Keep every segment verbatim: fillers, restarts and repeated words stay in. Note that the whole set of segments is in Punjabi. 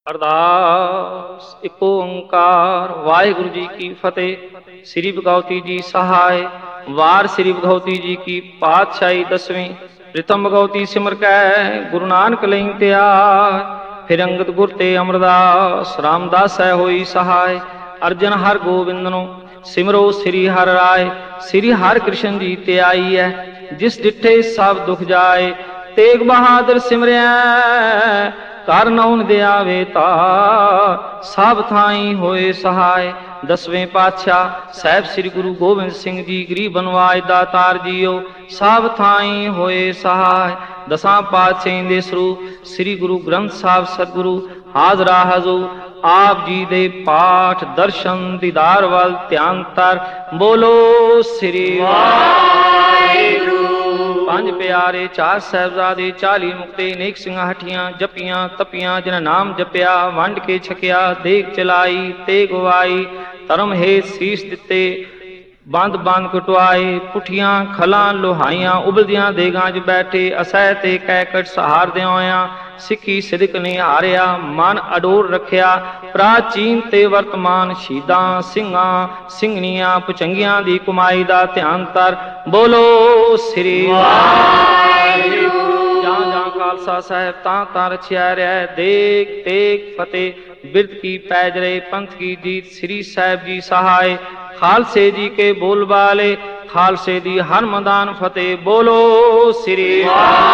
ਅਰਦਾਸ। ਇੱਕ ਓੰਕਾਰ ਵਾਹਿਗੁਰੂ ਜੀ ਕੀ ਫਤਿਹ। ਸ੍ਰੀ ਭਗਵਤੀ ਜੀ ਸਹਾਇ। ਵਾਰ ਸ੍ਰੀ ਭਗਵਤੀ ਜੀ ਕੀ ਪਾਤਸ਼ਾਹੀ ਦਸਵੀਂ। ਪ੍ਰੀਤਮ ਭਗਵਤੀ ਸਿਮਰ ਕੈ ਗੁਰੂ ਨਾਨਕ ਲਈ ਧਿਆਇ। ਫਿਰ ਅੰਗਦ ਗੁਰ ਤੇ ਅਮਰਦਾਸ ਰਾਮਦਾਸ ਹੈ ਹੋਈ ਸਹਾਇ। ਅਰਜਨ ਹਰ ਗੋਬਿੰਦਨੋ ਸਿਮਰੋ ਸ੍ਰੀ ਹਰਿ ਰਾਇ। ਸ੍ਰੀ ਹਰਿ ਕ੍ਰਿਸ਼ਨ ਜੀ ਤੇ ਆਈ ਹੈ ਜਿਸ ਡਿਠੇ ਸਭ ਦੁਖ ਜਾਏ। ਤੇਗ ਬਹਾਦਰ ਸਿਮਰਿਆ ਕਰ ਨਉਨ ਦਿਆਵੇ ਤਾ ਸਭ ਥਾਈ ਹੋਏ ਸਹਾਇ। ਦਸਵੇਂ ਪਾਤਸ਼ਾਹ ਸਾਹਿਬ ਸ੍ਰੀ ਗੁਰੂ ਗੋਬਿੰਦ ਸਿੰਘ ਜੀ ਗਰੀਬ ਬਨਵਾਜ ਦਾਤਾਰ ਜੀਓ ਸਭ ਥਾਈ ਹੋਏ ਸਹਾਇ। ਦਸਾਂ ਪਾਤਸ਼ਾਹਾਂ ਦੇ ਸਰੂਪ ਸ੍ਰੀ ਗੁਰੂ ਗ੍ਰੰਥ ਸਾਹਿਬ ਸਤਿਗੁਰੂ ਹਾਜ਼ਰਾ ਹਜ਼ੂਰ ਆਪ ਜੀ ਦੇ ਪਾਠ ਦਰਸ਼ਨ ਦੀਦਾਰ ਵੱਲ ਧਿਆਨ ਧਰ ਬੋਲੋ ਸ੍ਰੀ ਵਾਹਿਗੁਰੂ। ਪੰਜ ਪਿਆਰੇ ਚਾਰ ਸਾਹਿਬਜ਼ਾਦੇ ਚਾਲੀ ਮੁਕਤੇ ਨੇਕ ਸਿੰਘਾਂ ਹੱਠੀਆਂ ਜਪੀਆਂ ਤਪੀਆਂ ਜਿਨ ਨਾਮ ਜਪਿਆ ਵੰਡ ਕੇ ਛਕਿਆ ਦੇਗ ਚਲਾਈ ਤੇ ਗਵਾਈ। ਧਰਮ ਹੇਤ ਸੀਸ ਦਿੱਤੇ ਬੰਦ ਬੰਦ ਕਟਵਾਏ ਪੁੱਠੀਆਂ ਖਲਾਂ ਲੋਹਾਈਆਂ ਉਬਲਦੀਆਂ ਦੇਗਾਂ 'ਚ ਬੈਠੇ ਅਸਹਿ ਤੇ ਕੈਕਟ ਸਹਾਰਦਿਆਂ ਹੋਇਆਂ ਸਿੱਖੀ ਸਿਦਕ ਨੇ ਹਾਰਿਆ ਮਨ ਅਡੋਰ ਰੱਖਿਆ। ਪ੍ਰਾਚੀਨ ਤੇ ਵਰਤਮਾਨ ਸ਼ਹੀਦਾਂ ਸਿੰਘਾਂ ਸਿੰਘਣੀਆਂ ਪੁਚੰਗੀਆਂ ਦੀ ਕਮਾਈ ਦਾ ਧਿਆਨ ਧਰ ਬੋਲੋ ਸ੍ਰੀ ਵਾਹਿਗੁਰੂ। ਜਾਂ ਜਾਂ ਖਾਲਸਾ ਸਾਹਿਬ ਤਾਂ ਤਾਂ ਰਚਿਆ ਰਿਹਾ ਦੇਖ ਤੇਗ ਫਤਿਹ ਬਿਰਧ ਕੀ ਪੈਜ ਰਹੇ ਪੰਥ ਕੀ ਜੀਤ ਸ੍ਰੀ ਸਾਹਿਬ ਜੀ ਸਹਾਇ। ਖਾਲਸੇ ਜੀ ਕੇ ਬੋਲ ਬਾਲੇ ਖਾਲਸੇ ਦੀ ਹਰ ਮੈਦਾਨ ਫਤਿਹ ਬੋਲੋ ਸ੍ਰੀ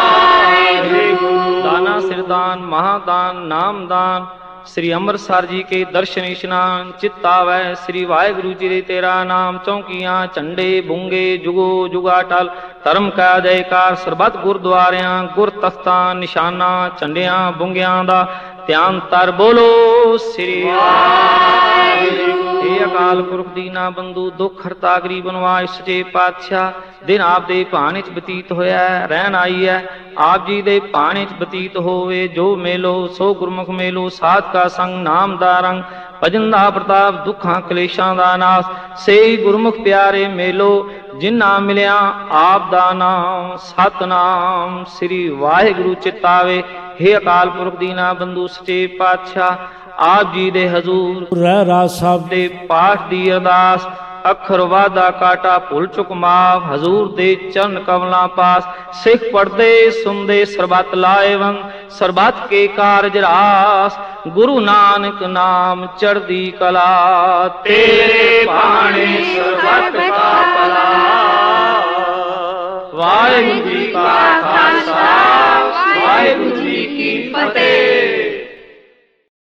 ਵਾਹਿਗੁਰੂ। ਦਾਨਾ ਸਿਰਦਾਨ ਮਹਾਦਾਨ ਨਾਮਦਾਨ ਸ੍ਰੀ ਅੰਮ੍ਰਿਤਸਰ ਜੀ ਕੇ ਦਰਸ਼ਨ ਇਸ਼ਨਾਨ ਚਿਤਾਵੈ ਸ੍ਰੀ ਵਾਹਿਗੁਰੂ ਜੀ ਦੇ ਤੇਰਾ ਨਾਮ ਚੌਂਕੀਆਂ ਝੰਡੇ ਬੁੰਗੇ ਜੁਗੋ ਜੁਗਾ ਟਲ ਧਰਮ ਕਾ ਜੈਕਾਰ ਸਰਬੱਤ ਗੁਰਦੁਆਰਿਆਂ ਗੁਰ ਤਖਤਾਂ ਨਿਸ਼ਾਨਾਂ ਝੰਡਿਆਂ ਬੁੰਗਿਆਂ ਦਾ ਧਿਆਨ ਧਰ ਬੋਲੋ ਸ੍ਰੀ ਵਾਹਿਗੁਰੂ। ਇਹ ਅਕਾਲ ਪੁਰਖ ਦੀਨਾ ਬੰਧੂ ਦੁੱਖ ਹਰਤਾ ਗਰੀਬ ਨਵਾਜ ਸੱਚੇ ਪਾਤਸ਼ਾਹ ਦਿਨ ਆਪ ਦੇ ਭਾਣੇ 'ਚ ਬਤੀਤ ਹੋਇਆ ਰਹਿਣ ਆਈ ਹੈ ਆਪ ਜੀ ਦੇ ਭਾਣੇ 'ਚ ਬਤੀਤ ਹੋਵੇ ਜੋ ਮੇਲੋ ਸੋ ਗੁਰਮੁਖ ਮੇਲੋ ਸਾਧ ਕਾ ਸੰਗ ਨਾਮ ਦਾ ਰੰਗ ਭਜਨ ਦਾ ਪ੍ਰਤਾਪ ਦੁੱਖਾਂ ਕਲੇਸ਼ਾਂ ਦਾ ਨਾਸ ਸੇ ਗੁਰਮੁਖ ਪਿਆਰੇ ਮੇਲੋ ਜਿਨ੍ਹਾਂ ਮਿਲਿਆ ਆਪ ਦਾ ਨਾਮ ਸਤਨਾਮ ਸ੍ਰੀ ਵਾਹਿਗੁਰੂ ਚਿਤਾਵੇ। ਹੇ ਅਕਾਲ ਪੁਰਖ ਦੀਨਾ ਬੰਧੂ ਸੱਚੇ ਪਾਤਸ਼ਾਹ ਆਪ ਜੀ ਦੇ ਹਜ਼ੂਰ ਰਹਿ ਰਾਜ ਸਾਹਿਬ ਦੇ ਪਾਠ ਦੀ ਅਰਦਾਸ ਅੱਖਰ ਵਾਧਾ ਕਾਟਾ ਭੁੱਲ ਚੁੱਕ ਮਾਫ ਹਜ਼ੂਰ ਦੇ ਚਰਨ ਕਮਲਾਂ ਪਾਸ ਸਿੱਖ ਪੜਦੇ ਸੁਣਦੇ ਸਰਬੱਤ ਲਾਏਵੰਦ ਸਰਬੱਤ ਕੇ ਕਾਰਜ ਰਾਸ ਗੁਰੂ ਨਾਨਕ ਨਾਮ ਚੜ੍ਹਦੀ ਕਲਾ ਤੇਰੇ ਬਾਣੇ ਸਰਬੱਤ ਕਾ ਭਲਾ। ਵਾਹਿਗੁਰੂ ਜੀ ਕਾ ਖਾਲਸਾ ਵਾਹਿਗੁਰੂ ਜੀ ਕੀ ਫਤਿਹ।